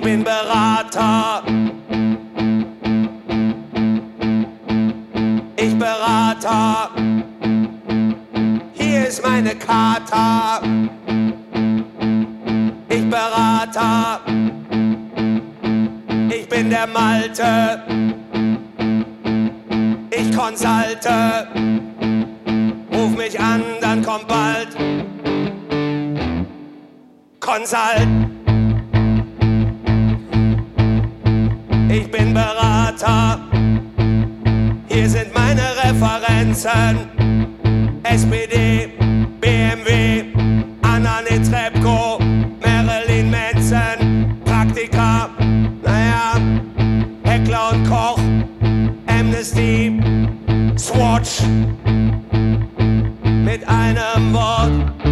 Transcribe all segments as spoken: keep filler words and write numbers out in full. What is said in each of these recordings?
bin Berater. Ich Berater. Hier ist meine Charta. Ich Berater. Ich bin der Malte. Ich konsulte. Ruf mich an, dann kommt bald Consult. Ich bin Berater. Hier sind meine Referenzen. S P D, B M W, Anna Netrebko, Marilyn Manson, Praktika, naja, Heckler und Koch, Amnesty, Swatch. Mit einem Wort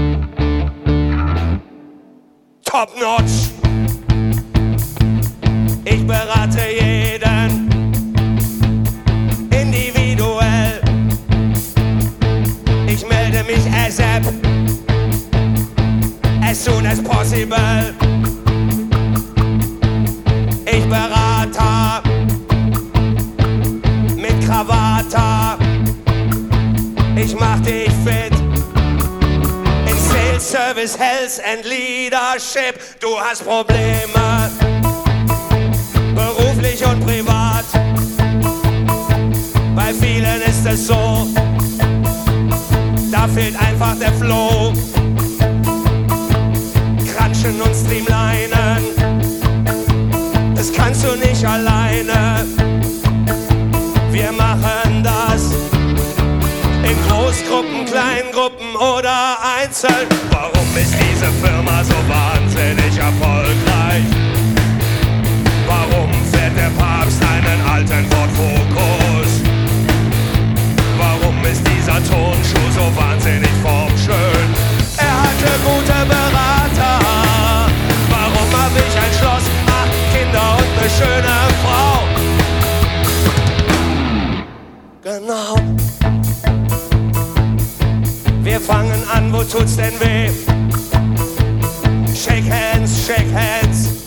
Top Notch. Ich berate jeden individuell. Ich melde mich ASAP, as soon as possible. Ich berate mit Krawatte. Ich mach dich fit in Sales, Service, Health and Leadership. Du hast Probleme, beruflich und privat. Bei vielen ist es so, da fehlt einfach der Flow. Crunchen und streamlinen, das kannst du nicht alleine. Wir machen das in Großgruppen, Kleingruppen oder einzeln. Warum ist diese Firma so wahnsinnig erfolgreich? Warum fährt der Papst einen alten Ford Focus? Warum ist dieser Tonschuh so wahnsinnig formschön? Er hatte gute Berater. Warum hab ich ein Schloss, acht Kinder und eine schöne Frau? Genau. Wir fangen an, wo tut's denn weh? Shake hands, shake hands.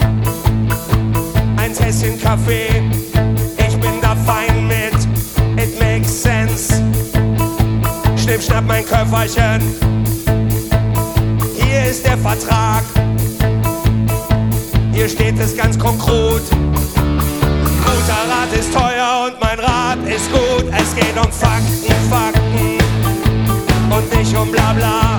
Ein Tässchen Kaffee, ich bin da fein mit. It makes sense. Schnipp, schnapp mein Köfferchen. Hier ist der Vertrag. Hier steht es ganz konkret. Guter Rat ist teuer und mein Rat ist gut. Es geht um Fakten, Fakten und nicht um Blabla.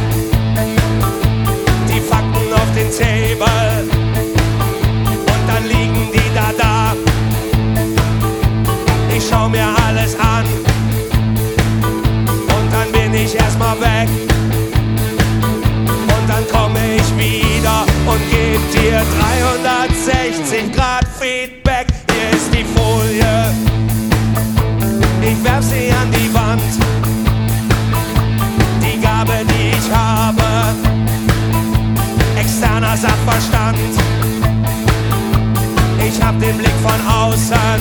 Die Fakten auf den Table und dann liegen die da da. Ich schau mir alles an und dann bin ich erstmal weg. Und dann komme ich wieder und geb dir dreihundertsechzig Grad Feedback. Hier ist die Folie, ich werf sie an die Wand. Die Gabe, die ich habe, externer Sachverstand. Ich hab den Blick von außen,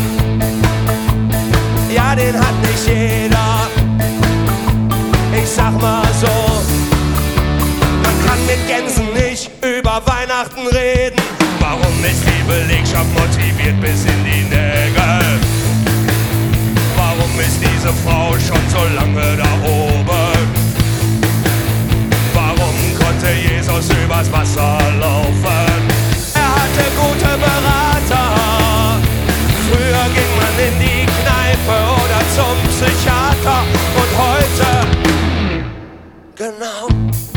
ja, den hat nicht jeder. Ich sag mal so, man kann mit Gänsen nicht über Weihnachten reden. Warum ist die Belegschaft motiviert bis in die Nägel? Warum ist diese Frau schon so lange da oben? Warum konnte Jesus übers Wasser laufen? Er hatte gute Berater. Früher ging man in die Kneipe oder zum Psychiater. Und heute, genau,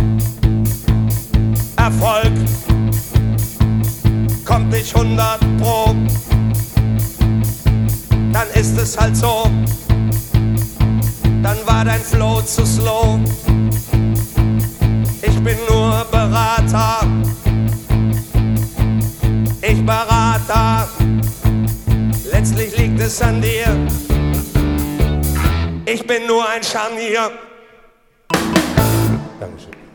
Erfolg kommt nicht hundert Pro. Dann ist es halt so, dann war dein Flow zu slow. Ich bin nur Berater, ich Berater. Letztlich liegt es an dir. Ich bin nur ein Scharnier.